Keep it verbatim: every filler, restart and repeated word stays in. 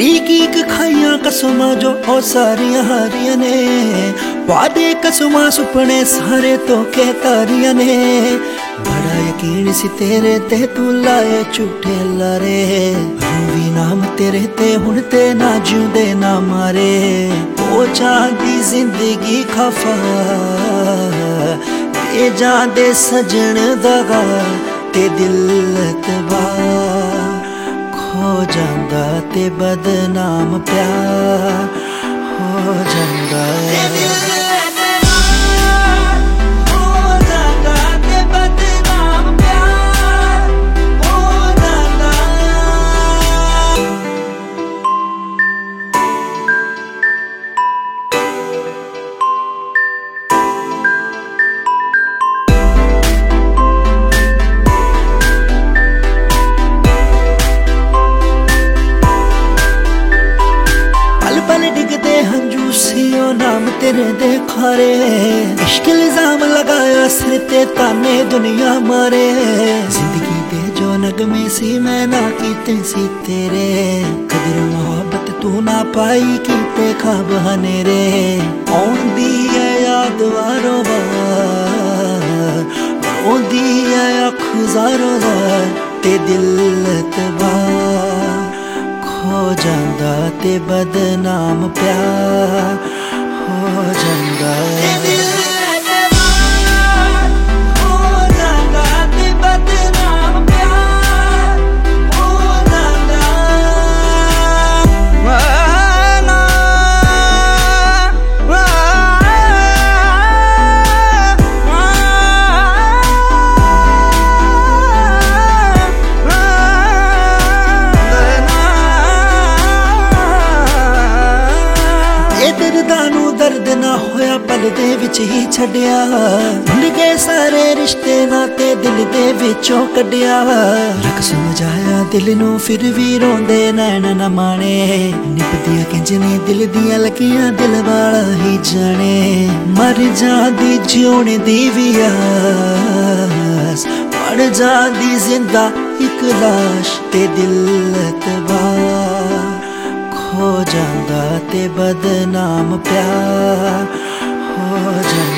एक एक खाइया कसमां जो ओ सारियां हारियां ने, वादे कसमां सुपने सारे धोखे तारियां ने। बड़ा यकीन सी तेरे ते तू लाए झूठे लारे, रूवी नाम तेरे ते हुण ते ना जिउंदे ना मारे। ओ चाहदी जिंदगी खफा ते जांदे सजन दगा ते दिल तबाह हो जांदा ते बदनाम प्यार हो जांदा। पल डिगदे हंजू सियो नाम तेरे दे खारे, इश्क इल्जाम लगाया सिर ते ताने दुनिया मारे। जिंदगी दे जो नगमे सी मैं ना कीते सी तेरे, कदर मोहब्बत तू ना पाई कीते ख्वाब हनेरे। आउंदी है याद वारो वार, आउंदी है अख ज़ारो ज़ार ते दिल तबाह हो जांदा ते बदनाम प्यार हो जांदा। दर्द ना होया पल दे विच ही छड्या, भुल गए सारे रिश्ते नाते दिल दे विचों कड्डिया। रख समझाया दिल नू फिर भी रोंदे नैन न माने, निभदियां किंज ने दिल दियां लगियां दिल वाला ही जाने। मर जांदी जिउण दी भी आस, मर जांदी जिंदा इक लाश ते दिल तबाह हो जांदा ते बदनाम प्यार हो जांदा।